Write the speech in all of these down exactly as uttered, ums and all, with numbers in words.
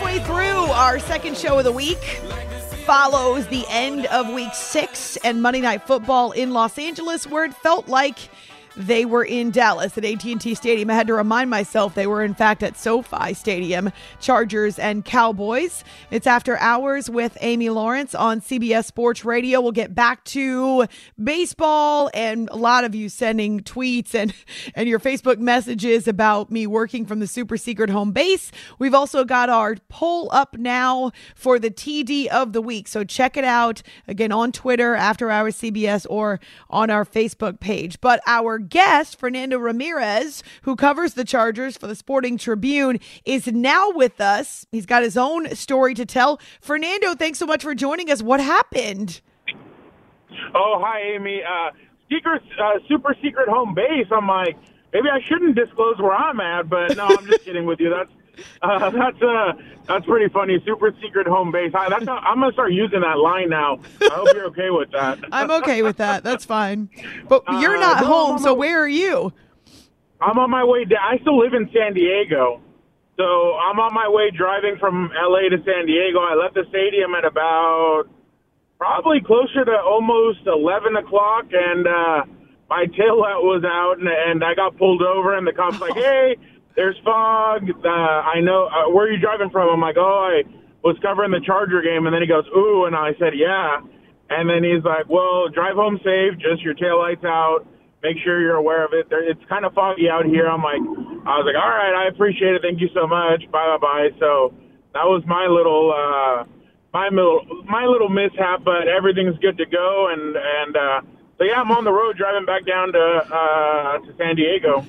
halfway through our second show of the week. Follows the end of week six and Monday Night Football in Los Angeles, where it felt like they were in Dallas at A T and T Stadium. I had to remind myself they were, in fact, at SoFi Stadium, Chargers and Cowboys. It's After Hours with Amy Lawrence on C B S Sports Radio. We'll get back to baseball and a lot of you sending tweets and, and your Facebook messages about me working from the super secret home base. We've also got our poll up now for the T D of the week. So check it out again on Twitter, After Hours C B S, or on our Facebook page. But our guest, Fernando Ramirez, who covers the Chargers for the Sporting Tribune, is now with us. He's got his own story to tell. Fernando, thanks so much for joining us. What happened? Oh, hi, Amy. Uh, secret, uh, super secret home base. I'm like, maybe I shouldn't disclose where I'm at, but no, I'm just kidding with you. That's uh, that's uh, that's pretty funny. Super secret home base. I, that's not, I'm gonna start using that line now. I hope you're okay with that. I'm okay with that. That's fine. But you're not uh, no, home, so where are you? I'm on my way down. I still live in San Diego, so I'm on my way driving from L A to San Diego. I left the stadium at about probably closer to almost eleven o'clock, and uh, my taillight was out, and, and I got pulled over, and the cop's like, hey, there's fog. Uh, I know. Uh, where are you driving from? I'm like, oh, I was covering the Charger game. And then he goes, ooh. And I said, yeah. And then he's like, well, drive home safe. Just your taillight's out. Make sure you're aware of it. There, it's kind of foggy out here. I'm like, I was like, all right, I appreciate it. Thank you so much. Bye, bye, bye. So that was my little, uh, my little, my little mishap. But everything's good to go. And and uh, so yeah, I'm on the road driving back down to uh, to San Diego.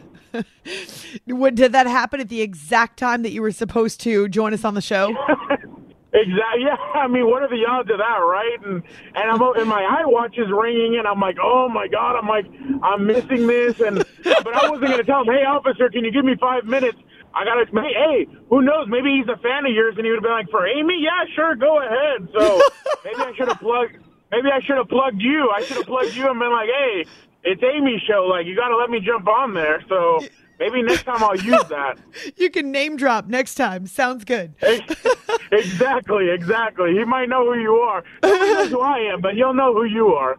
Did that happen at the exact time that you were supposed to join us on the show? Exactly. Yeah. I mean, what are the odds of that, right? And and I'm and my iWatch is ringing, and I'm like, oh my god, I'm like, I'm missing this, and but I wasn't gonna tell him, hey, officer, can you give me five minutes? I gotta, hey, who knows? Maybe he's a fan of yours, and he would have been like, for Amy, yeah, sure, go ahead. So maybe I should have plugged. Maybe I should have plugged you. I should have plugged you and been like, hey, it's Amy's show. Like, you got to let me jump on there. So maybe next time I'll use that. You can name drop next time. Sounds good. Exactly, exactly. He might know who you are. Nobody knows who I am, but he'll know who you are.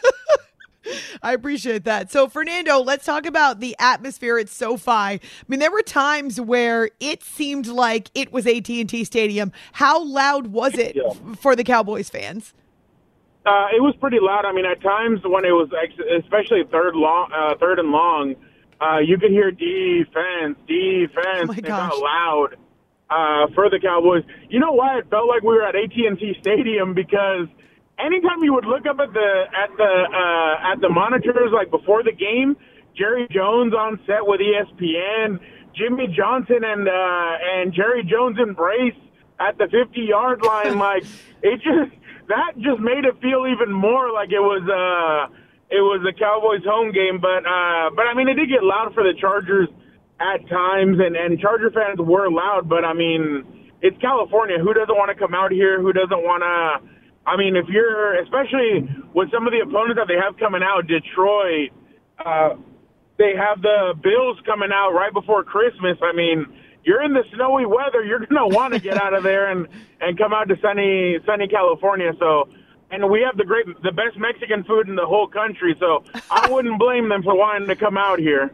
I appreciate that. So, Fernando, let's talk about the atmosphere at SoFi. I mean, there were times where it seemed like it was A T and T Stadium. How loud was it yeah. for the Cowboys fans? Uh, it was pretty loud. I mean, at times when it was, especially third long, uh, third and long, uh, you could hear defense, defense, oh it's out loud uh, for the Cowboys. You know why it felt like we were at A T and T Stadium? Because anytime you would look up at the at the uh, at the monitors, like before the game, Jerry Jones on set with E S P N, Jimmy Johnson and uh, and Jerry Jones embrace at the fifty-yard line, like it just. That just made it feel even more like it was uh it was a Cowboys home game. But uh but I mean it did get loud for the Chargers at times, and, and Charger fans were loud, but I mean it's California. Who doesn't want to come out here? Who doesn't want to I mean if you're especially with some of the opponents that they have coming out, Detroit, uh they have the Bills coming out right before Christmas. I mean you're in the snowy weather, you're going to want to get out of there and, and come out to sunny sunny California. So, and we have the great, the best Mexican food in the whole country. So I wouldn't blame them for wanting to come out here.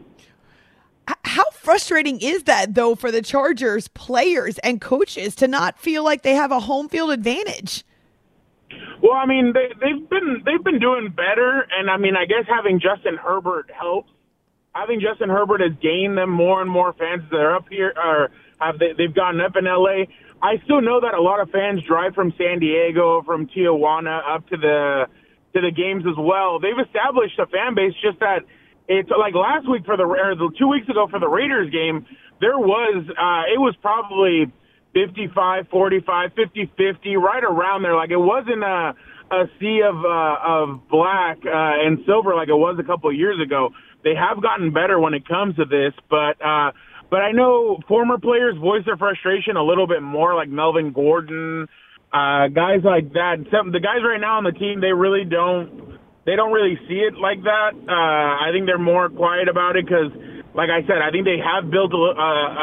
How frustrating is that, though, for the Chargers players and coaches to not feel like they have a home field advantage? Well, I mean, they, they've been they've been doing better, and I mean, I guess having Justin Herbert helps. Having Justin Herbert has gained them more and more fans that are up here, or have they, they've gotten up in L A. I still know that a lot of fans drive from San Diego, from Tijuana up to the to the games as well. They've established a fan base, just that it's like last week for the or two weeks ago for the Raiders game, there was uh, it was probably fifty-five forty-five, fifty fifty, right around there. Like it wasn't a a sea of uh, of black uh, and silver like it was a couple of years ago. They have gotten better when it comes to this, but uh, but I know former players voice their frustration a little bit more, like Melvin Gordon, uh, guys like that. Some, the guys right now on the team, they really don't they don't really see it like that. Uh, I think they're more quiet about it because, like I said, I think they have built a, a,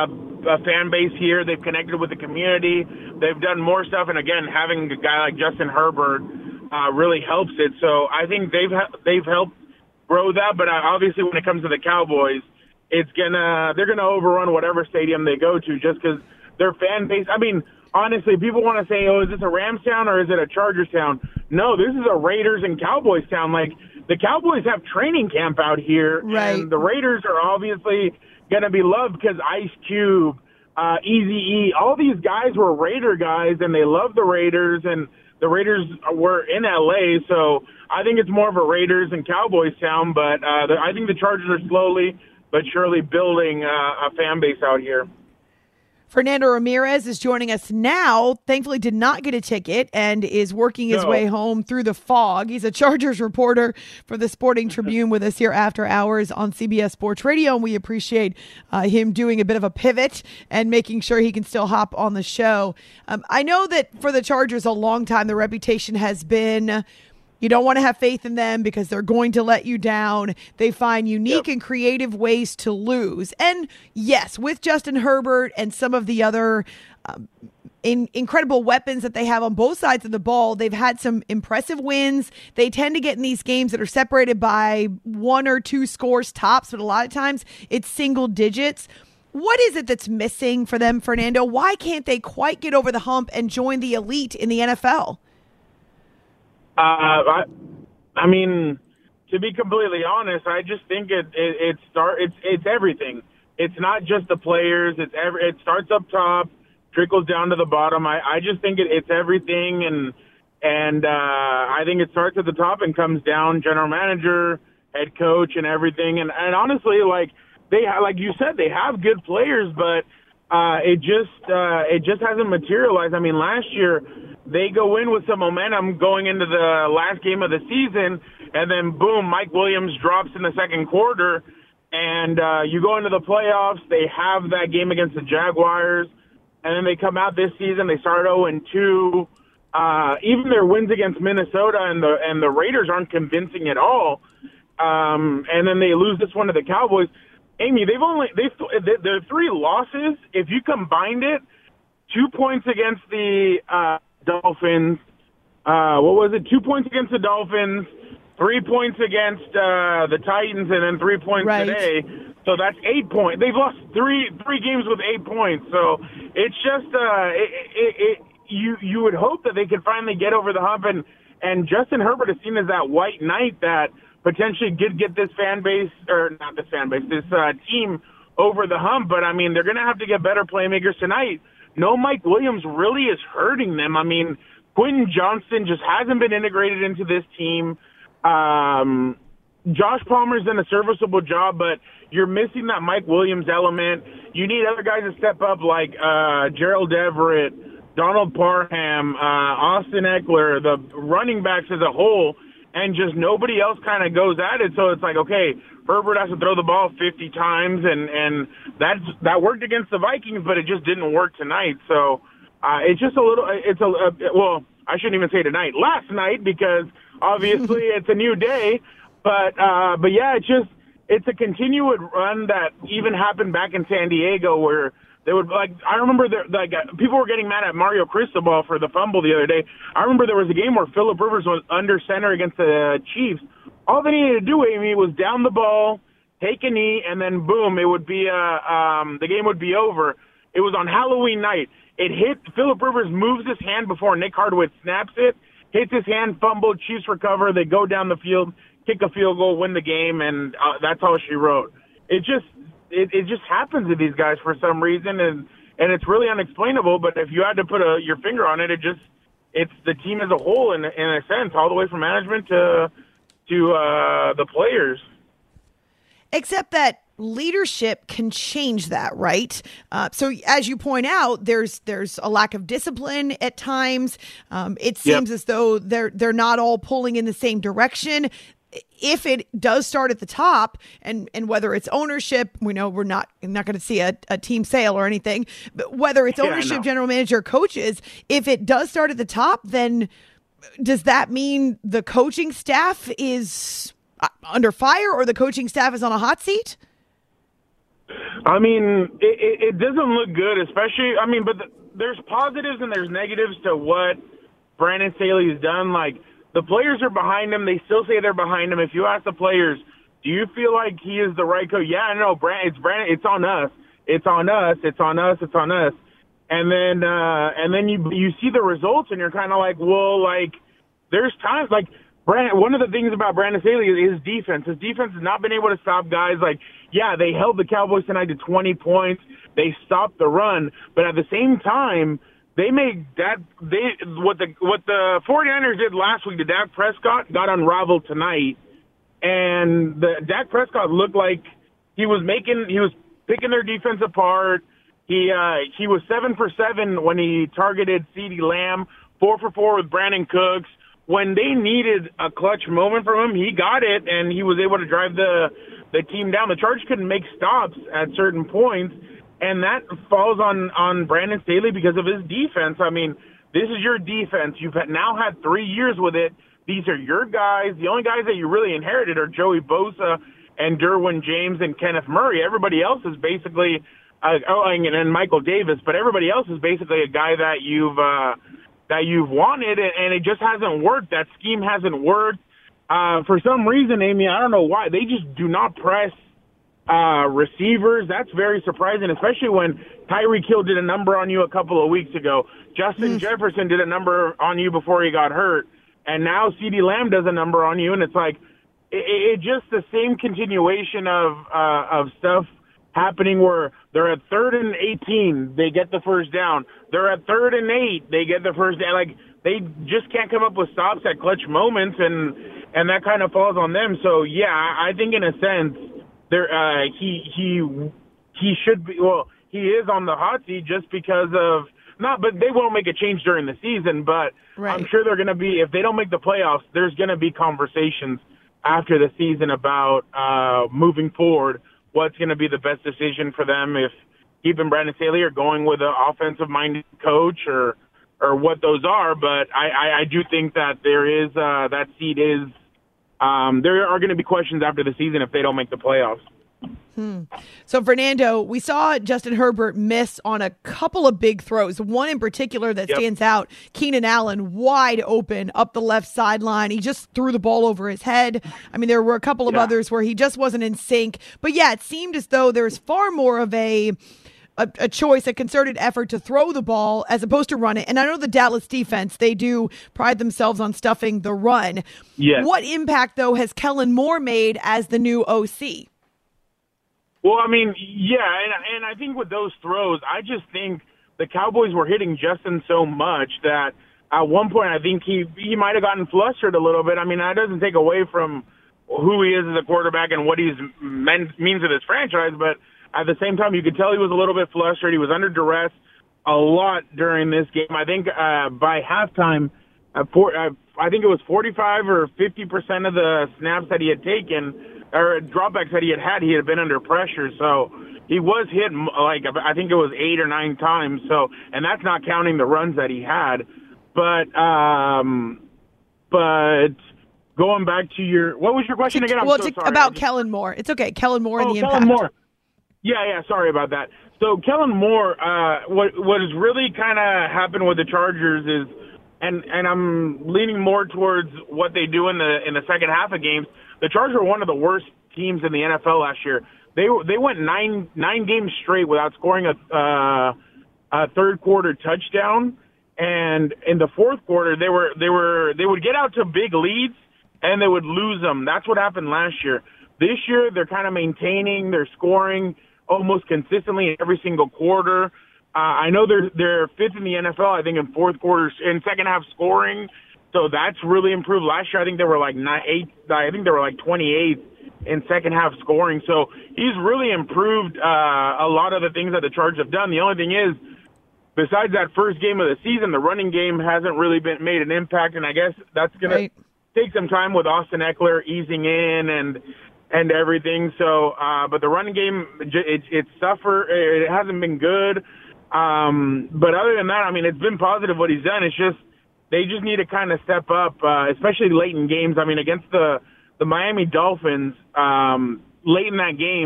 a fan base here. They've connected with the community. They've done more stuff, and again, having a guy like Justin Herbert uh, really helps it. So I think they've they've helped grow that. But obviously, when it comes to the Cowboys, it's gonna they're gonna overrun whatever stadium they go to, just because their fan base. I mean, honestly, people want to say, "Oh, is this a Rams town or is it a Chargers town?" No, this is a Raiders and Cowboys town. Like, the Cowboys have training camp out here, right. and the Raiders are obviously going to be loved because Ice Cube, uh, Eazy-E, all these guys were Raider guys, and they love the Raiders, and the Raiders were in L A, so I think it's more of a Raiders and Cowboys town, but uh, the, I think the Chargers are slowly but surely building uh, a fan base out here. Fernando Ramirez is joining us now. Thankfully did not get a ticket and is working his no. way home through the fog. He's a Chargers reporter for the Sporting Tribune with us here after hours on C B S Sports Radio, and we appreciate uh, him doing a bit of a pivot and making sure he can still hop on the show. Um, I know that for the Chargers a long time the reputation has been you don't want to have faith in them because they're going to let you down. They find unique yep. and creative ways to lose. And yes, with Justin Herbert and some of the other um, in, incredible weapons that they have on both sides of the ball, they've had some impressive wins. They tend to get in these games that are separated by one or two scores tops, but a lot of times it's single digits. What is it that's missing for them, Fernando? Why can't they quite get over the hump and join the elite in the N F L? Uh, I, I mean, to be completely honest, I just think it it, it start it's it's everything. It's not just the players. It's every, it starts up top, trickles down to the bottom. I, I just think it, it's everything, and and uh, I think it starts at the top and comes down. General manager, head coach, and everything. And and honestly, like they ha- like you said, they have good players, but uh, it just uh, it just hasn't materialized. I mean, last year they go in with some momentum going into the last game of the season, and then boom, Mike Williams drops in the second quarter, and uh, you go into the playoffs. They have that game against the Jaguars, and then they come out this season. They start oh and two. Uh, even their wins against Minnesota and the and the Raiders aren't convincing at all. Um, and then they lose this one to the Cowboys. Amy, they've only they've their three losses. If you combined it, two points against the uh, Dolphins. Uh, what was it? Two points against the Dolphins, three points against uh, the Titans, and then three points right. today. So that's eight points. They've lost three three games with eight points. So it's just uh, it, it, it, you you would hope that they could finally get over the hump, and and Justin Herbert is seen as that white knight that potentially did get this fan base, or not this fan base, this uh, team over the hump. But I mean, they're going to have to get better playmakers tonight. No Mike Williams really is hurting them. I mean, Quentin Johnston just hasn't been integrated into this team. Um, Josh Palmer's done a serviceable job, but you're missing that Mike Williams element. You need other guys to step up like uh, Gerald Everett, Donald Parham, uh, Austin Eckler, the running backs as a whole, and just nobody else kind of goes at it. So it's like, okay, Herbert has to throw the ball fifty times, and, and that's, that worked against the Vikings, but it just didn't work tonight. So uh, it's just a little, it's a, a, well, I shouldn't even say tonight, last night, because obviously it's a new day. But, uh, but yeah, it's just, it's a continued run that even happened back in San Diego where they would, like, I remember there, like, people were getting mad at Mario Cristobal for the fumble the other day. I remember there was a game where Phillip Rivers was under center against the Chiefs. All they needed to do, Amy, was down the ball, take a knee, and then boom, it would be, uh, um, the game would be over. It was on Halloween night. It hit, Phillip Rivers moves his hand before Nick Hardwick snaps it, hits his hand, fumbled, Chiefs recover, they go down the field, kick a field goal, win the game, and uh, that's all she wrote. It just, it, it just happens to these guys for some reason, and, and it's really unexplainable, but if you had to put a, your finger on it, it just, it's the team as a whole in, in a sense, all the way from management to, to uh, the players. Except that leadership can change that, right? Uh, so as you point out, there's there's a lack of discipline at times. Um, it seems yep. as though they're they're not all pulling in the same direction. If it does start at the top, and, and whether it's ownership, we know we're not not going to see a, a team sale or anything, but whether it's ownership, yeah, general manager, coaches, if it does start at the top, then does that mean the coaching staff is under fire or the coaching staff is on a hot seat? I mean, it, it, it doesn't look good, especially, I mean, but the, there's positives and there's negatives to what Brandon Staley's done. Like, the players are behind him. They still say they're behind him. If you ask the players, do you feel like he is the right coach? Yeah, no, Brand, it's Brandon. It's on us. It's on us. It's on us. It's on us. And then, uh, and then you you see the results, and you're kind of like, well, like, there's times like Brandon. One of the things about Brandon Staley is his defense. His defense has not been able to stop guys. Like, yeah, they held the Cowboys tonight to twenty points. They stopped the run, but at the same time, they made that they what the what the 49ers did last week to Dak Prescott got unraveled tonight, and the Dak Prescott looked like he was making he was picking their defense apart. He uh, he was seven for seven when he targeted CeeDee Lamb, four for four with Brandon Cooks. When they needed a clutch moment from him, he got it, and he was able to drive the the team down. The Chargers couldn't make stops at certain points, and that falls on, on Brandon Staley because of his defense. I mean, this is your defense. You've now had three years with it. These are your guys. The only guys that you really inherited are Joey Bosa and Derwin James and Kenneth Murray. Everybody else is basically uh, – oh, and, and Michael Davis. But everybody else is basically a guy that you've uh, that you've wanted, and it just hasn't worked. That scheme hasn't worked. Uh, for some reason, Amy, I don't know why, they just do not press uh, receivers. That's very surprising, especially when Tyreek Hill did a number on you a couple of weeks ago. Justin mm. Jefferson did a number on you before he got hurt. And now CeeDee Lamb does a number on you, and it's like it, it just the same continuation of uh, of stuff happening where they're at third and eighteen, they get the first down. They're at third and eight, they get the first down. Like, they just can't come up with stops at clutch moments, and and that kind of falls on them. So yeah, I think in a sense, there uh, he he he should be. Well, he is on the hot seat just because of not, but they won't make a change during the season. But right. I'm sure they're going to be, if they don't make the playoffs, there's going to be conversations after the season about uh, moving forward. What's going to be the best decision for them, if keeping Brandon Staley or going with an offensive-minded coach, or or what those are. But I, I, I do think that there is uh, that seat is um, there are going to be questions after the season if they don't make the playoffs. Hmm. So, Fernando, we saw Justin Herbert miss on a couple of big throws. One in particular that yep. stands out, Keenan Allen wide open up the left sideline. He just threw the ball over his head. I mean, there were a couple of yeah. others where he just wasn't in sync. But, yeah, it seemed as though there's far more of a, a, a choice, a concerted effort to throw the ball as opposed to run it. And I know the Dallas defense, they do pride themselves on stuffing the run. Yes. What impact, though, has Kellen Moore made as the new O C? Well, I mean, yeah, and, and I think with those throws, I just think the Cowboys were hitting Justin so much that at one point I think he he might have gotten flustered a little bit. I mean, that doesn't take away from who he is as a quarterback and what he's meant, means to this franchise, but at the same time, you could tell he was a little bit flustered. He was under duress a lot during this game. I think uh, by halftime, uh, for, uh, I think it was forty-five or fifty percent of the snaps that he had taken, or dropbacks that he had had, he had been under pressure. So he was hit, like, I think it was eight or nine times. So, and that's not counting the runs that he had. But, um, but going back to your, what was your question again? I'm well, so it's sorry. about Kellen Moore. It's okay. Kellen Moore oh, and the Kellen impact. Moore. Yeah, yeah, sorry about that. So Kellen Moore, uh, what, what has really kind of happened with the Chargers is, and, and I'm leaning more towards what they do in the, in the second half of games. The Chargers were one of the worst teams in the N F L last year. They they went nine nine games straight without scoring a, uh, a third quarter touchdown, and in the fourth quarter they were they were they would get out to big leads and they would lose them. That's what happened last year. This year they're kind of maintaining their scoring almost consistently in every single quarter. Uh, I know they're they're fifth in the N F L. I think in fourth quarters in second half scoring. So that's really improved. Last year, I think they were like nine, eight. I think they were like twenty-eighth in second half scoring. So he's really improved uh, a lot of the things that the Chargers have done. The only thing is, besides that first game of the season, the running game hasn't really been made an impact. And I guess that's going right. to take some time with Austin Eckler easing in and and everything. So, uh, but the running game, it, it suffer. It hasn't been good. Um, but other than that, I mean, it's been positive what he's done. It's just, they just need to kind of step up, uh, especially late in games. I mean, against the, the Miami Dolphins, um, late in that game,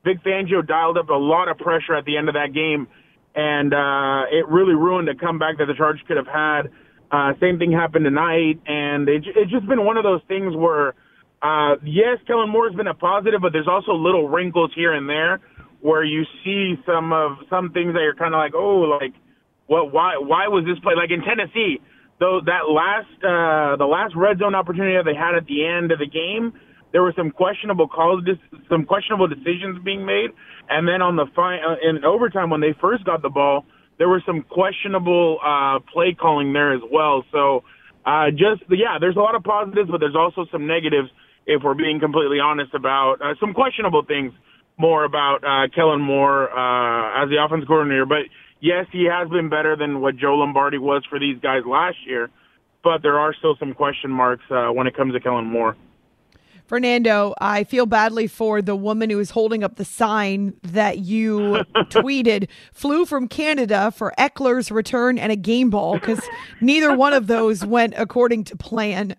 Vic Fangio dialed up a lot of pressure at the end of that game, and uh, it really ruined a comeback that the Chargers could have had. Uh, same thing happened tonight, and it, it's just been one of those things where, uh, yes, Kellen Moore has been a positive, but there's also little wrinkles here and there where you see some of some things that you're kind of like, oh, like, what? Why? Why was this play? Like in Tennessee, though, that last uh, the last red zone opportunity that they had at the end of the game, there were some questionable calls, some questionable decisions being made, and then on the fi- uh, in overtime when they first got the ball, there was some questionable uh, play calling there as well. So, uh, just yeah, there's a lot of positives, but there's also some negatives if we're being completely honest about uh, some questionable things more about uh, Kellen Moore uh, as the offensive coordinator. But yes, he has been better than what Joe Lombardi was for these guys last year, but there are still some question marks uh, when it comes to Kellen Moore. Fernando, I feel badly for the woman who is holding up the sign that you tweeted flew from Canada for Eckler's return and a game ball, because neither one of those went according to plan.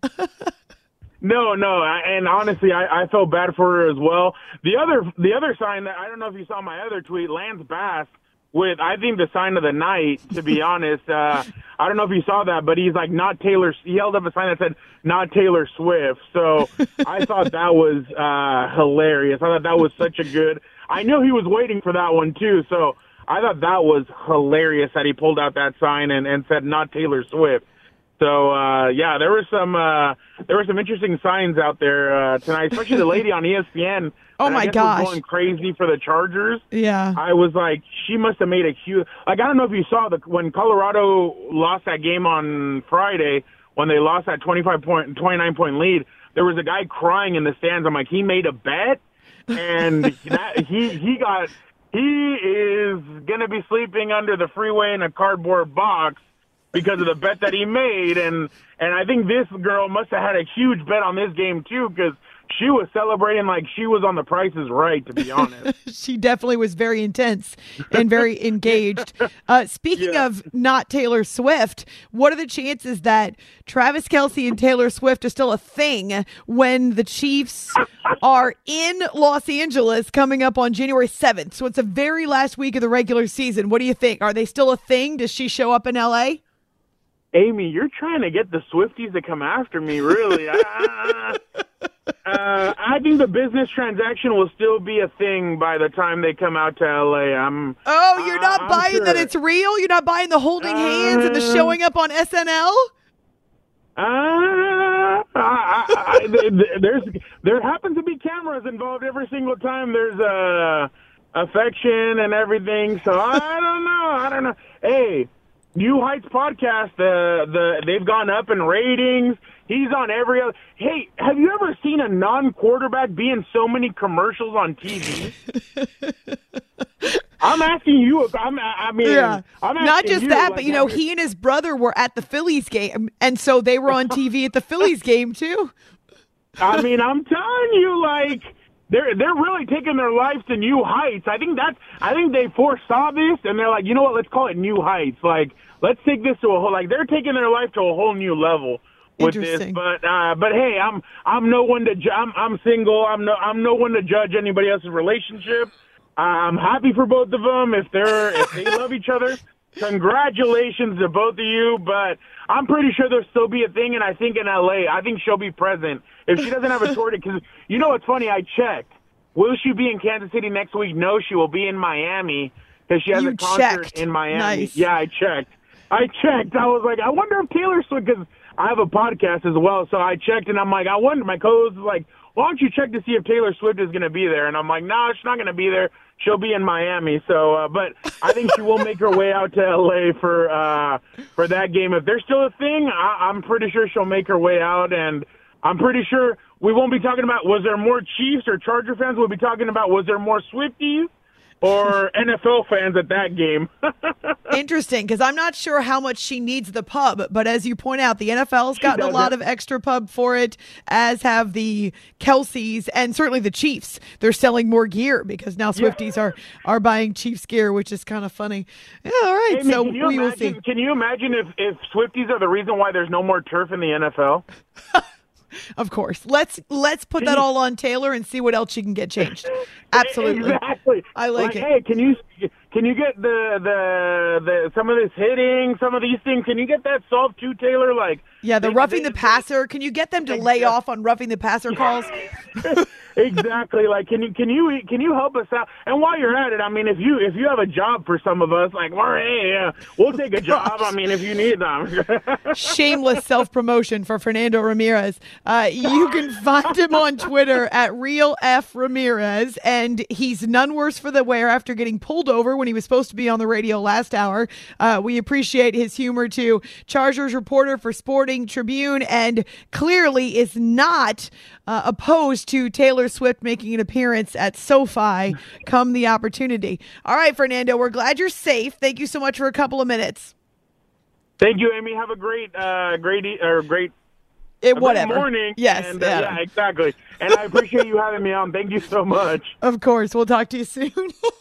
No, no, and honestly, I, I felt bad for her as well. The other, the other sign that I don't know if you saw my other tweet, Lance Bass, with I think the sign of the night. To be honest, uh, I don't know if you saw that, but he's like not Taylor. He held up a sign that said "Not Taylor Swift." So I thought that was uh, hilarious. I thought that was such a good. I knew he was waiting for that one too. So I thought that was hilarious that he pulled out that sign and, and said "Not Taylor Swift." So uh, yeah, there were some uh, there were some interesting signs out there uh, tonight, especially the lady on E S P N. Oh my gosh, was going crazy for the Chargers. Yeah, I was like, she must have made a huge. Like I don't know if you saw the when Colorado lost that game on Friday when they lost that twenty-five point, twenty-nine point lead. There was a guy crying in the stands. I'm like, he made a bet, and that, he he got he is gonna be sleeping under the freeway in a cardboard box because of the bet that he made. And, and I think this girl must have had a huge bet on this game, too, because she was celebrating like she was on The Price is Right, to be honest. She definitely was very intense and very engaged. Uh, speaking yeah. of not Taylor Swift, what are the chances that Travis Kelce and Taylor Swift are still a thing when the Chiefs are in Los Angeles coming up on January seventh? So it's the very last week of the regular season. What do you think? Are they still a thing? Does she show up in L A? Amy, you're trying to get the Swifties to come after me, really. uh, uh, I think the business transaction will still be a thing by the time they come out to L A. I'm. Oh, you're not uh, buying sure. that it's real? You're not buying the holding uh, hands and the showing up on S N L? Uh, I, I, I, there's there happens to be cameras involved every single time there's uh, affection and everything. So I don't know. I don't know. Hey. New Heights podcast, the the they've gone up in ratings. He's on every other. Hey, have you ever seen a non-quarterback be in so many commercials on T V? I'm asking you. I'm, I mean, yeah. I'm asking not just you, that, like, but you know, he and his brother were at the Phillies game, and so they were on T V at the Phillies game too. I mean, I'm telling you, like. They're they're really taking their lives to new heights. I think that's I think they foresaw this and they're like, you know what, let's call it new heights. Like, let's take this to a whole like they're taking their life to a whole new level with this. But uh, but hey, I'm I'm no one to ju- I'm I'm single. I'm no I'm no one to judge anybody else's relationship. I'm happy for both of them if they're if they love each other. Congratulations to both of you, but I'm pretty sure there'll still be a thing, and I think in L A, I think she'll be present. If she doesn't have a tour, because you know what's funny? I checked. Will she be in Kansas City next week? No, she will be in Miami because she has you a concert checked. in Miami. Nice. Yeah, I checked. I checked. I was like, I wonder if Taylor Swift, because I have a podcast as well, so I checked, and I'm like, I wonder, my co-host was like, why don't you check to see if Taylor Swift is going to be there? And I'm like, no, nah, she's not going to be there. She'll be in Miami. So, uh, but I think she will make her way out to L A for uh, for that game. If there's still a thing, I- I'm pretty sure she'll make her way out. And I'm pretty sure we won't be talking about was there more Chiefs or Charger fans. We'll be talking about was there more Swifties or N F L fans at that game. Interesting, because I'm not sure how much she needs the pub, but as you point out, the N F L's gotten a lot of extra pub for it, as have the Kelce's and certainly the Chiefs. They're selling more gear because now Swifties yeah. are, are buying Chiefs gear, which is kind of funny. Yeah, all right, Amy, so we imagine, will see. Can you imagine if, if Swifties are the reason why there's no more turf in the N F L? Of course. Let's let's put that all on Taylor and see what else she can get changed. Absolutely. Exactly. I like, like it. Hey, can you can you get the, the the some of this hitting, some of these things? Can you get that solved too, Taylor? Like yeah, the they, roughing they, the passer. Can you get them to lay off on roughing the passer calls? Exactly. Like, can you can you can you help us out? And while you're at it, I mean, if you if you have a job for some of us, like, well, hey, yeah, we'll take a job. I mean, if you need them. Shameless self promotion for Fernando Ramirez. Uh, you can find him on Twitter at Real F Ramirez, and he's none worse for the wear after getting pulled over when he was supposed to be on the radio last hour. Uh, we appreciate his humor too. Chargers reporter for Sporting Tribune, and clearly is not uh, opposed to Taylor Swift making an appearance at SoFi come the opportunity. All right, Fernando, we're glad you're safe. Thank you so much for a couple of minutes. Thank you, Amy. Have a great, uh, great, or great, it, a whatever. Great morning. Yes, and, uh, yeah. yeah, exactly. And I appreciate you having me on. Thank you so much. Of course, we'll talk to you soon.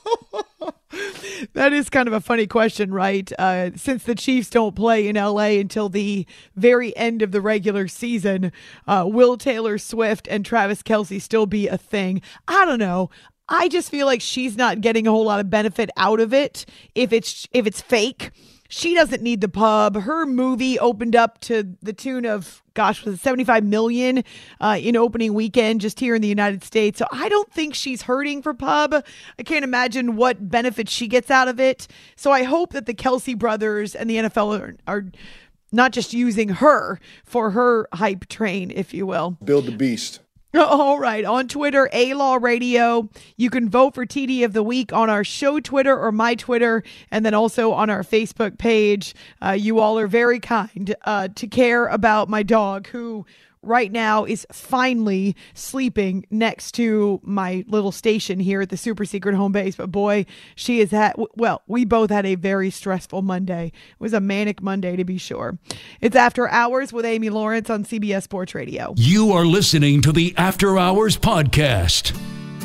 That is kind of a funny question, right? Uh, since the Chiefs don't play in L A until the very end of the regular season, uh, will Taylor Swift and Travis Kelce still be a thing? I don't know. I just feel like she's not getting a whole lot of benefit out of it if it's if it's fake. She doesn't need the pub. Her movie opened up to the tune of, gosh, was it seventy-five million dollars uh, in opening weekend just here in the United States. So I don't think she's hurting for pub. I can't imagine what benefit she gets out of it. So I hope that the Kelce brothers and the N F L are, are not just using her for her hype train, if you will. Build the beast. All right. On Twitter, A-Law Radio. You can vote for T D of the Week on our show Twitter or my Twitter, and then also on our Facebook page. Uh, you all are very kind uh, to care about my dog, who right now is finally sleeping next to my little station here at the super secret home base. But boy, she has had, well, we both had a very stressful Monday. It was a manic Monday, to be sure. It's After Hours with Amy Lawrence on C B S Sports Radio. You are listening to the After Hours podcast.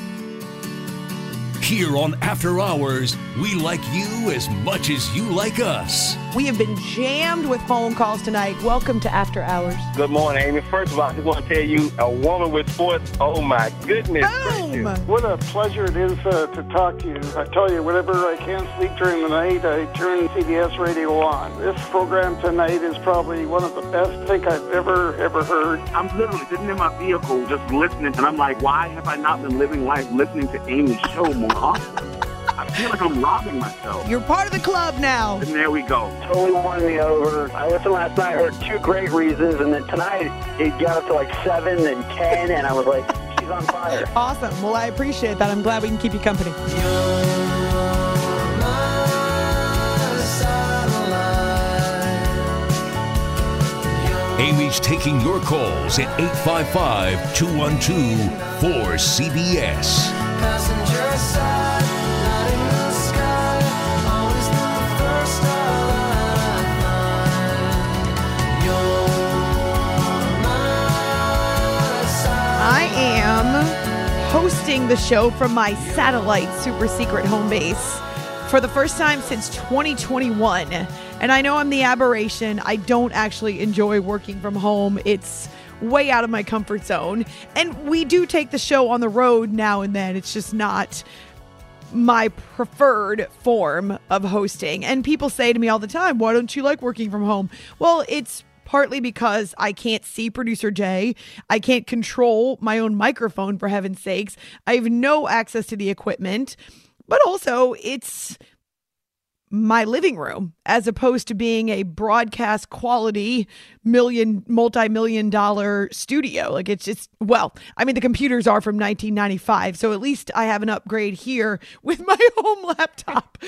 Here on After Hours, we like you as much as you like us. We have been jammed with phone calls tonight. Welcome to After Hours. Good morning, Amy. First of all, I just want to tell you, a woman with sports, oh my goodness. Boom! What a pleasure it is uh, to talk to you. I tell you, whenever I can't sleep during the night, I turn C B S radio on. This program tonight is probably one of the best I think I've ever, ever heard. I'm literally sitting in my vehicle just listening, and I'm like, why have I not been living life listening to Amy's show more often? I feel like I'm robbing myself. You're part of the club now. And there we go. Totally won me over. I listened last night, I heard two great reasons, and then tonight it got up to like seven and ten, and I was like, she's on fire. Awesome. Well, I appreciate that. I'm glad we can keep you company. Amy's taking your calls at eight five five, two one two, four C B S. I am hosting the show from my satellite super secret home base for the first time since twenty twenty-one. And I know I'm the aberration. I don't actually enjoy working from home. It's way out of my comfort zone. And we do take the show on the road now and then. It's just not my preferred form of hosting. And people say to me all the time, why don't you like working from home? Well, it's partly because I can't see producer Jay. I can't control my own microphone, for heaven's sakes. I have no access to the equipment. But also, it's my living room as opposed to being a broadcast quality million, multi-million dollar studio. Like it's just, well, I mean, the computers are from nineteen ninety-five. So at least I have an upgrade here with my home laptop.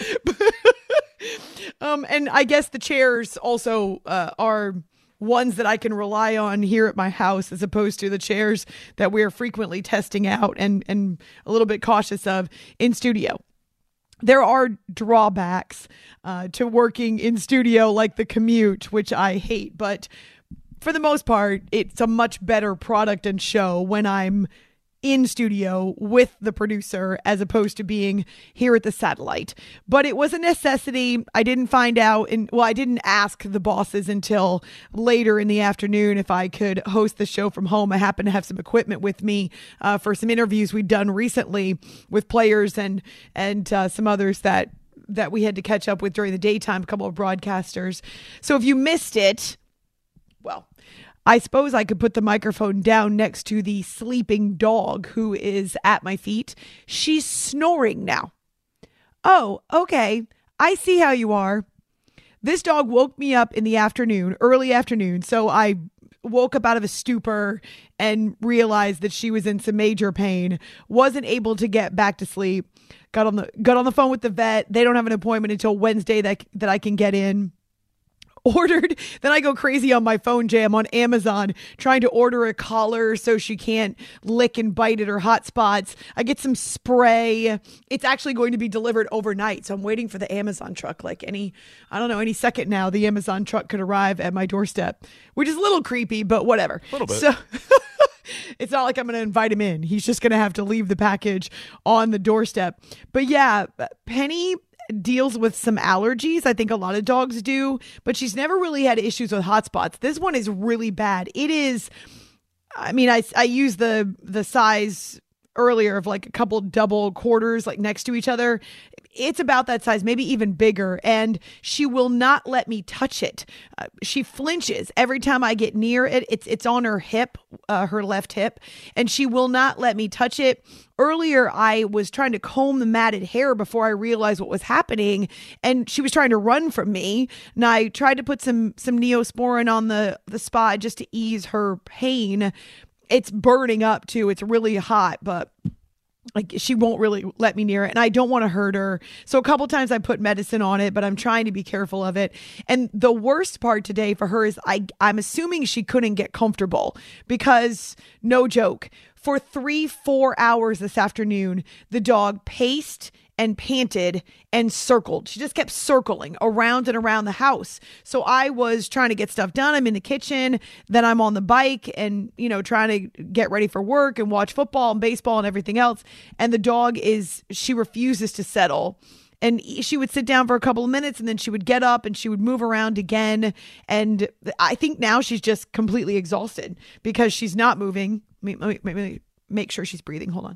um, and I guess the chairs also uh, are ones that I can rely on here at my house as opposed to the chairs that we're frequently testing out and, and a little bit cautious of in studio. There are drawbacks uh, to working in studio, like the commute, which I hate. But for the most part, it's a much better product and show when I'm in studio with the producer as opposed to being here at the satellite. But it was a necessity. I didn't find out, and well, I didn't ask the bosses until later in the afternoon if I could host the show from home. I happened to have some equipment with me uh, for some interviews we'd done recently with players and and uh, some others that that we had to catch up with during the daytime, a couple of broadcasters. So if you missed it, well, I suppose I could put the microphone down next to the sleeping dog who is at my feet. She's snoring now. Oh, okay. I see how you are. This dog woke me up in the afternoon, early afternoon. So I woke up out of a stupor and realized that she was in some major pain. Wasn't able to get back to sleep. Got on the got on the phone with the vet. They don't have an appointment until Wednesday that that I can get in. Ordered, then I go crazy on my phone, Jay. I'm on Amazon trying to order a collar so she can't lick and bite at her hot spots. I get some spray. It's actually going to be delivered overnight, so I'm waiting for the Amazon truck. Like any, I don't know, any second now, the Amazon truck could arrive at my doorstep, which is a little creepy, but whatever. A little bit. So it's not like I'm going to invite him in. He's just going to have to leave the package on the doorstep. But yeah, Penny deals with some allergies. I think a lot of dogs do, but she's never really had issues with hot spots. This one is really bad. It is, I mean, I, I use the, the size earlier of like a couple double quarters like next to each other. It's about that size, maybe even bigger. And she will not let me touch it. Uh, she flinches every time I get near it. It's it's on her hip, uh, her left hip, and she will not let me touch it. Earlier, I was trying to comb the matted hair before I realized what was happening, and she was trying to run from me. And I tried to put some some Neosporin on the, the spot just to ease her pain. It's burning up too. It's really hot, but like she won't really let me near it, and I don't want to hurt her. So a couple times I put medicine on it, but I'm trying to be careful of it. And the worst part today for her is I I'm assuming she couldn't get comfortable because, no joke, for three, four hours this afternoon, the dog paced and panted and circled. She just kept circling around and around the house. So I was trying to get stuff done. I'm in the kitchen. Then I'm on the bike and, you know, trying to get ready for work and watch football and baseball and everything else. And the dog is, she refuses to settle. And she would sit down for a couple of minutes and then she would get up and she would move around again. And I think now she's just completely exhausted because she's not moving. Let me, let me, let me make sure she's breathing. Hold on.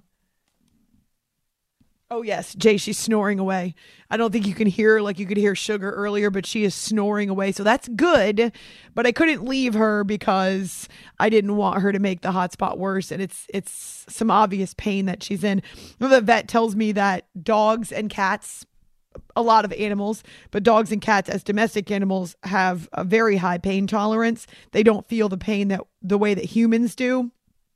Oh, yes, Jay, she's snoring away. I don't think you can hear like you could hear Sugar earlier, but she is snoring away. So that's good. But I couldn't leave her because I didn't want her to make the hot spot worse. And it's it's some obvious pain that she's in. The vet tells me that dogs and cats, a lot of animals, but dogs and cats as domestic animals have a very high pain tolerance. They don't feel the pain that the way that humans do.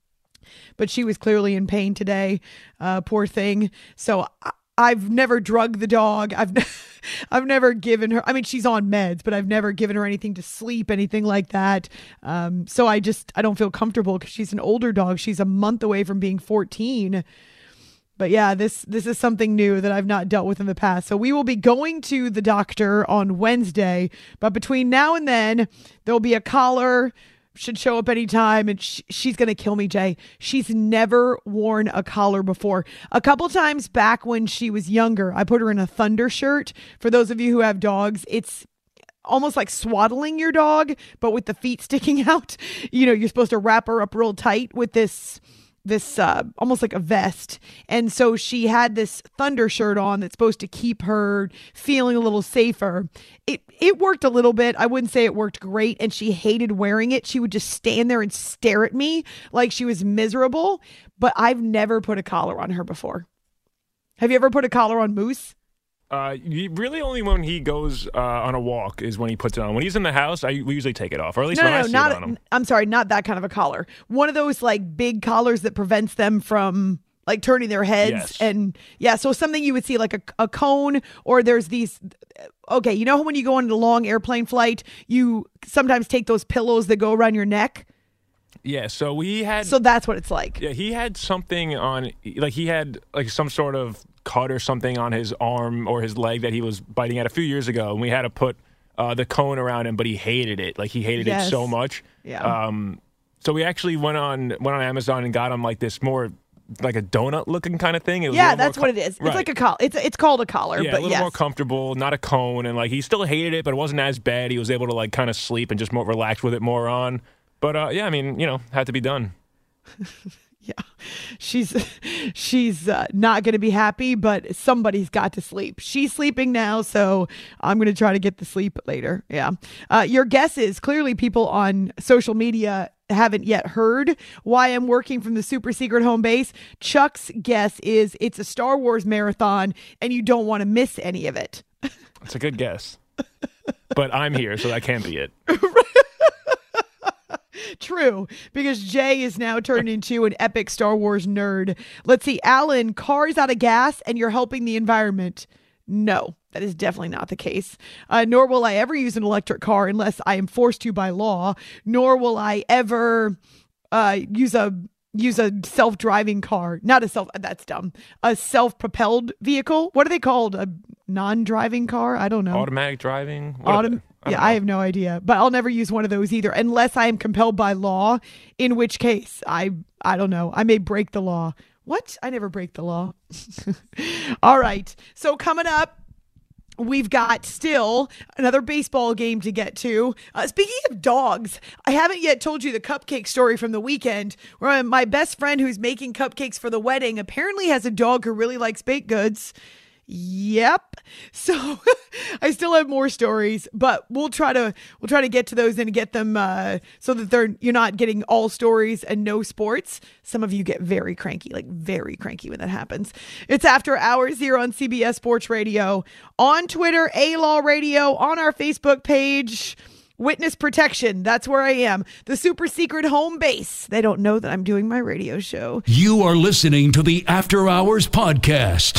But she was clearly in pain today, uh, poor thing. So I, I've never drugged the dog. I've I've never given her. I mean, she's on meds, but I've never given her anything to sleep, anything like that. Um, so I just I don't feel comfortable because she's an older dog. She's a month away from being fourteen. But yeah, this this is something new that I've not dealt with in the past. So we will be going to the doctor on Wednesday. But between now and then, there'll be a collar. Should show up anytime, and sh- she's going to kill me, Jay. She's never worn a collar before. A couple times back when she was younger, I put her in a Thunder shirt. For those of you who have dogs, it's almost like swaddling your dog, but with the feet sticking out. You know, you're supposed to wrap her up real tight with this this uh, almost like a vest. And so she had this Thunder shirt on that's supposed to keep her feeling a little safer. It it worked a little bit. I wouldn't say it worked great. And she hated wearing it. She would just stand there and stare at me like she was miserable. But I've never put a collar on her before. Have you ever put a collar on Moose? Uh, you- really only when he goes uh, on a walk is when he puts it on. When he's in the house, I we usually take it off, or at least No, when no, I no, see not. it on him. I'm sorry, not that kind of a collar. One of those like big collars that prevents them from like turning their heads. Yes. And yeah, so something you would see like a, a cone, or there's these. Okay, you know how when you go on a long airplane flight, you sometimes take those pillows that go around your neck. Yeah, so we had. So that's what it's like. Yeah, he had something on, like he had like some sort of cut or something on his arm or his leg that he was biting at a few years ago, and we had to put uh, the cone around him, but he hated it. Like he hated Yes. it so much. Yeah. Um. So we actually went on went on Amazon and got him like this more like a donut looking kind of thing. It was yeah, that's what com- it is. Right. It's like a collar. It's it's called a collar, yeah, but a little yes. more comfortable, not a cone, and like he still hated it, but it wasn't as bad. He was able to like kind of sleep and just more relax with it more on. But uh, yeah, I mean, you know, had to be done. Yeah, she's she's uh, not going to be happy, but somebody's got to sleep. She's sleeping now, so I'm going to try to get the sleep later. Yeah. Uh, your guess is clearly people on social media haven't yet heard why I'm working from the super secret home base. Chuck's guess is it's a Star Wars marathon and you don't want to miss any of it. It's a good guess. But I'm here, so that can't be it. True, because Jay is now turned into an epic Star Wars nerd. Let's see, Alan, cars out of gas and you're helping the environment. No, that is definitely not the case. Uh, nor will I ever use an electric car unless I am forced to by law. Nor will I ever uh, use a use a self-driving car. Not a self, that's dumb. A self-propelled vehicle. What are they called? A non-driving car? I don't know. Automatic driving? What Autom- I yeah, know. I have no idea. But I'll never use one of those either unless I am compelled by law, in which case I I don't know. I may break the law. What? I never break the law. All right. So coming up, we've got still another baseball game to get to. Uh, speaking of dogs, I haven't yet told you the cupcake story from the weekend where my best friend who's making cupcakes for the wedding apparently has a dog who really likes baked goods. Yep. So I still have more stories, but we'll try to we'll try to get to those and get them uh, so that they're you're not getting all stories and no sports. Some of you get very cranky, like very cranky when that happens. It's After Hours here on C B S Sports Radio, on Twitter, A-Law Radio, on our Facebook page. Witness protection. That's where I am. The super secret home base. They don't know that I'm doing my radio show. You are listening to the After Hours Podcast.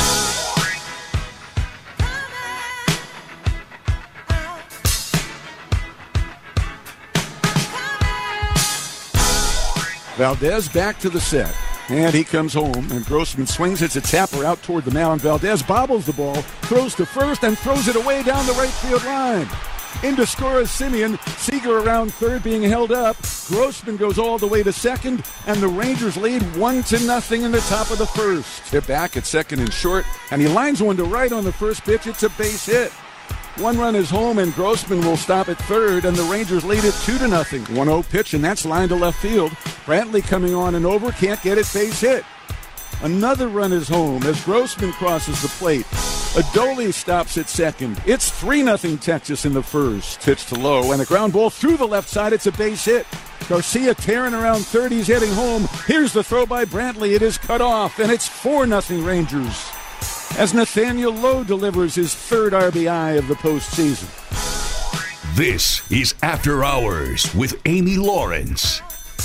Valdez back to the set. And he comes home, and Grossman swings. It's a tapper out toward the mound. Valdez bobbles the ball, throws to first, and throws it away down the right field line. Into score is Simeon. Seager around third being held up. Grossman goes all the way to second, and the Rangers lead one to nothing in the top of the first. They're back at second and short, and he lines one to right on the first pitch. It's a base hit. One run is home, and Grossman will stop at third, and the Rangers lead it two to nothing. one oh pitch, and that's line to left field. Brantley coming on and over, can't get it, base hit. Another run is home as Grossman crosses the plate. Adoli stops at second. It's three nothing Texas in the first. Pitch to low, and a ground ball through the left side. It's a base hit. Garcia tearing around third. He's heading home. Here's the throw by Brantley. It is cut off, and it's four nothing Rangers, as Nathaniel Lowe delivers his third R B I of the postseason. This is After Hours with Amy Lawrence.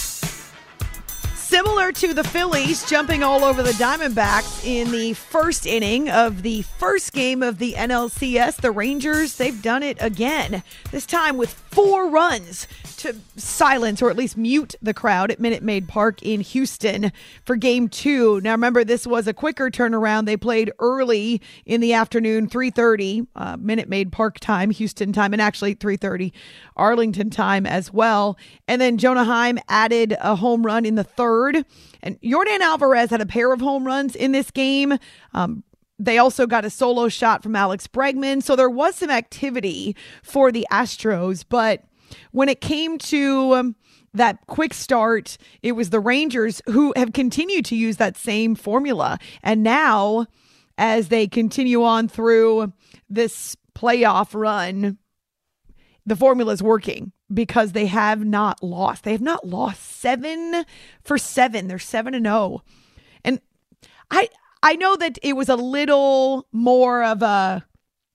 Similar to the Phillies jumping all over the Diamondbacks in the first inning of the first game of the N L C S, the Rangers, they've done it again, this time with four runs to silence or at least mute the crowd at Minute Maid Park in Houston for game two. Now, remember, this was a quicker turnaround. They played early in the afternoon, three thirty, uh, Minute Maid Park time, Houston time, and actually three thirty Arlington time as well. And then Jonah Heim added a home run in the third. And Yordan Alvarez had a pair of home runs in this game. Um, They also got a solo shot from Alex Bregman. So there was some activity for the Astros. But when it came to um, that quick start, it was the Rangers who have continued to use that same formula. And now, as they continue on through this playoff run, the formula is working because they have not lost. They have not lost seven for seven. They're seven and oh. And I... I know that it was a little more of a,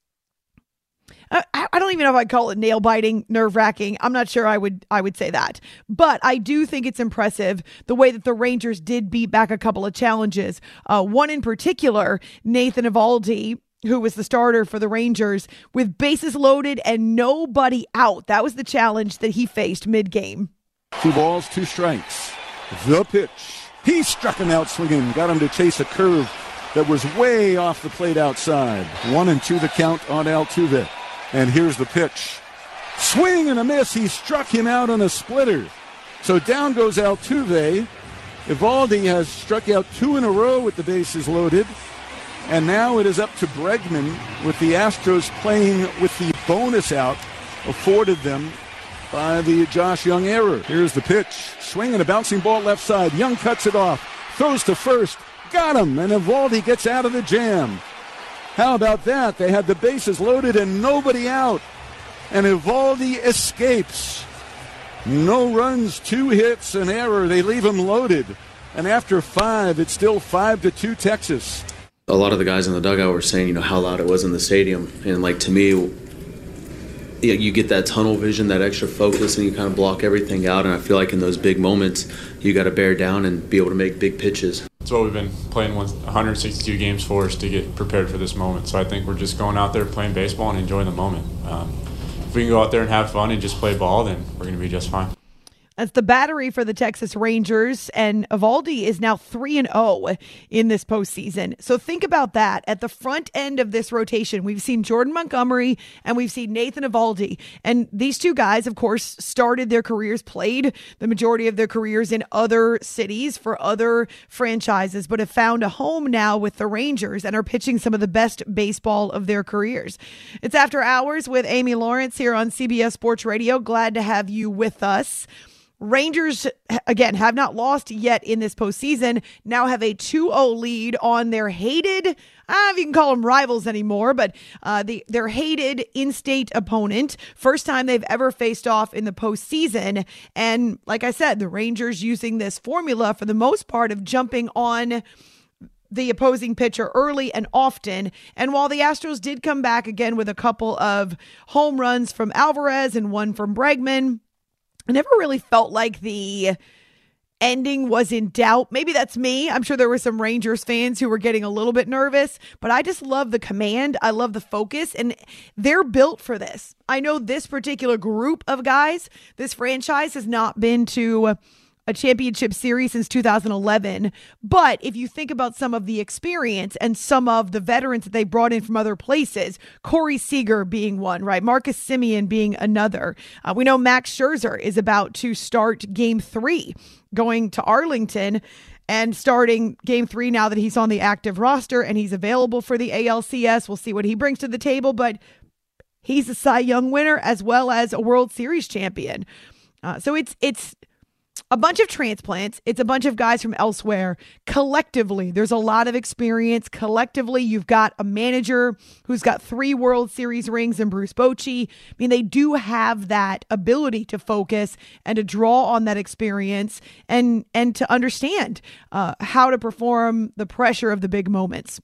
I, I don't even know if I'd call it nail biting, nerve wracking. I'm not sure I would, I would say that, but I do think it's impressive the way that the Rangers did beat back a couple of challenges. Uh, one in particular, Nathan Eovaldi, who was the starter for the Rangers, with bases loaded and nobody out. That was the challenge that he faced mid-game. Two balls, two strikes. The pitch. He struck him out swinging, got him to chase a curve that was way off the plate outside. One and two the count on Altuve. And here's the pitch. Swing and a miss. He struck him out on a splitter. So down goes Altuve. Evaldi has struck out two in a row with the bases loaded. And now it is up to Bregman with the Astros playing with the bonus out afforded them by the Josh Young error. Here's the pitch. Swinging a bouncing ball left side. Young cuts it off. Throws to first. Got him. And Evaldi gets out of the jam. How about that? They had the bases loaded and nobody out. And Evaldi escapes. No runs, two hits, an error. They leave him loaded. And after five, it's still five to two Texas. A lot of the guys in the dugout were saying, you know, how loud it was in the stadium. And, like, to me, you, you get that tunnel vision, that extra focus, and you kind of block everything out. And I feel like in those big moments, you got to bear down and be able to make big pitches. That's what we've been playing one hundred sixty-two games for, is to get prepared for this moment. So I think we're just going out there playing baseball and enjoying the moment. Um, if we can go out there and have fun and just play ball, then we're going to be just fine. That's the battery for the Texas Rangers, and Evaldi is now three and oh in this postseason. So think about that. At the front end of this rotation, we've seen Jordan Montgomery and we've seen Nathan Evaldi. And these two guys, of course, started their careers, played the majority of their careers in other cities for other franchises, but have found a home now with the Rangers and are pitching some of the best baseball of their careers. It's After Hours with Amy Lawrence here on C B S Sports Radio. Glad to have you with us. Rangers, again, have not lost yet in this postseason, now have a two oh lead on their hated, I don't know if you can call them rivals anymore, but uh, the, their hated in-state opponent. First time they've ever faced off in the postseason. And like I said, the Rangers using this formula for the most part of jumping on the opposing pitcher early and often. And while the Astros did come back again with a couple of home runs from Alvarez and one from Bregman, I never really felt like the ending was in doubt. Maybe that's me. I'm sure there were some Rangers fans who were getting a little bit nervous, but I just love the command. I love the focus, and they're built for this. I know this particular group of guys, this franchise has not been to a championship series since two thousand eleven. But if you think about some of the experience and some of the veterans that they brought in from other places, Corey Seager being one, right? Marcus Semien being another. Uh, we know Max Scherzer is about to start game three, going to Arlington and starting game three now that he's on the active roster and he's available for the A L C S. We'll see what he brings to the table, but he's a Cy Young winner as well as a World Series champion. Uh, so it's, it's, a bunch of transplants. It's a bunch of guys from elsewhere. Collectively, there's a lot of experience. Collectively, you've got a manager who's got three World Series rings in Bruce Bochy. I mean, they do have that ability to focus and to draw on that experience and, and to understand uh, how to perform the pressure of the big moments.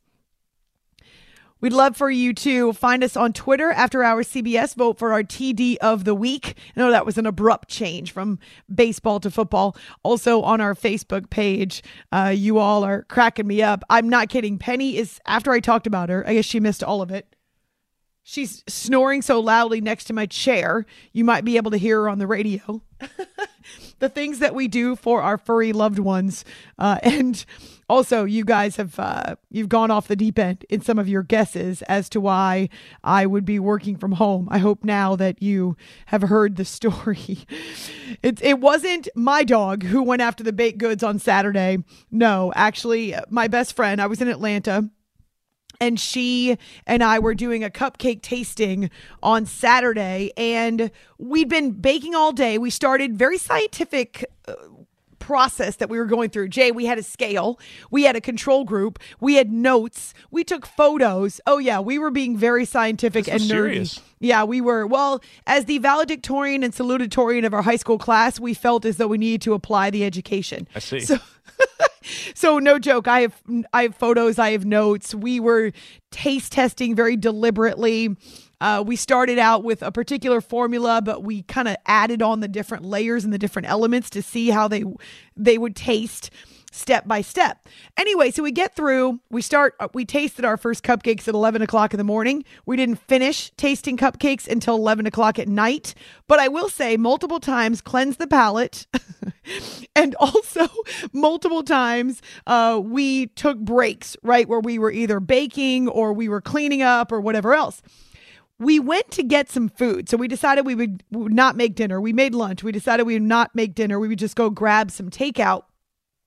We'd love for you to find us on Twitter, After Hours C B S. Vote for our T D of the week. I know that was an abrupt change from baseball to football. Also on our Facebook page, uh, you all are cracking me up. I'm not kidding. Penny is, after I talked about her, I guess she missed all of it. She's snoring so loudly next to my chair, you might be able to hear her on the radio. The things that we do for our furry loved ones. Uh, and also, you guys have uh, you've gone off the deep end in some of your guesses as to why I would be working from home. I hope now that you have heard the story. It, it wasn't my dog who went after the baked goods on Saturday. No, actually, my best friend, I was in Atlanta, and she and I were doing a cupcake tasting on Saturday, and we'd been baking all day. We started very scientific uh, process that we were going through. Jay, we had a scale. We had a control group. We had notes. We took photos. Oh, yeah, we were being very scientific and nerdy. Serious. Yeah, we were. Well, as the valedictorian and salutatorian of our high school class, we felt as though we needed to apply the education. I see. So So no joke, I have I have photos, I have notes. We were taste testing very deliberately. Uh, we started out with a particular formula, but we kind of added on the different layers and the different elements to see how they they would taste step by step. Anyway, so we get through, we start, we tasted our first cupcakes at eleven o'clock in the morning. We didn't finish tasting cupcakes until eleven o'clock at night. But I will say multiple times cleanse the palate. And also multiple times uh, we took breaks, right? Where we were either baking or we were cleaning up or whatever else. We went to get some food. So we decided we would, we would not make dinner. We made lunch. We decided we would not make dinner. We would just go grab some takeout.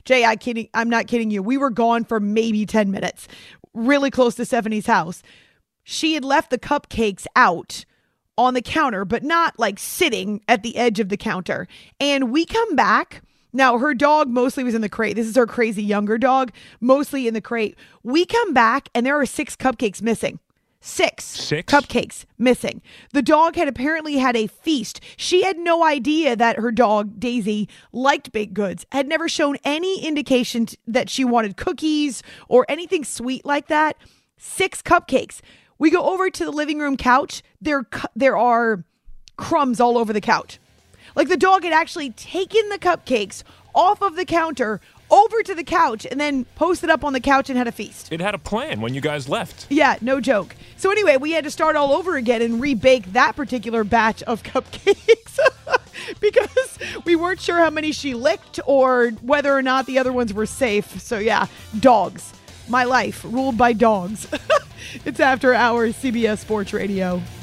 Jay, I kidding, I'm not kidding you. We were gone for maybe ten minutes, really close to Stephanie's house. She had left the cupcakes out on the counter, but not like sitting at the edge of the counter. And we come back. Now, her dog mostly was in the crate. This is her crazy younger dog, mostly in the crate. We come back and there are six cupcakes missing. Six, Six cupcakes missing. The dog had apparently had a feast. She had no idea that her dog, Daisy, liked baked goods, had never shown any indication t- that she wanted cookies or anything sweet like that. Six cupcakes. We go over to the living room couch. There, cu- there are crumbs all over the couch. Like the dog had actually taken the cupcakes off of the counter over to the couch and then posted up on the couch and had a feast. It had a plan when you guys left. Yeah, no joke. So anyway, we had to start all over again and rebake that particular batch of cupcakes because we weren't sure how many she licked or whether or not the other ones were safe. So yeah, dogs. My life ruled by dogs. It's After Hours, C B S Sports Radio.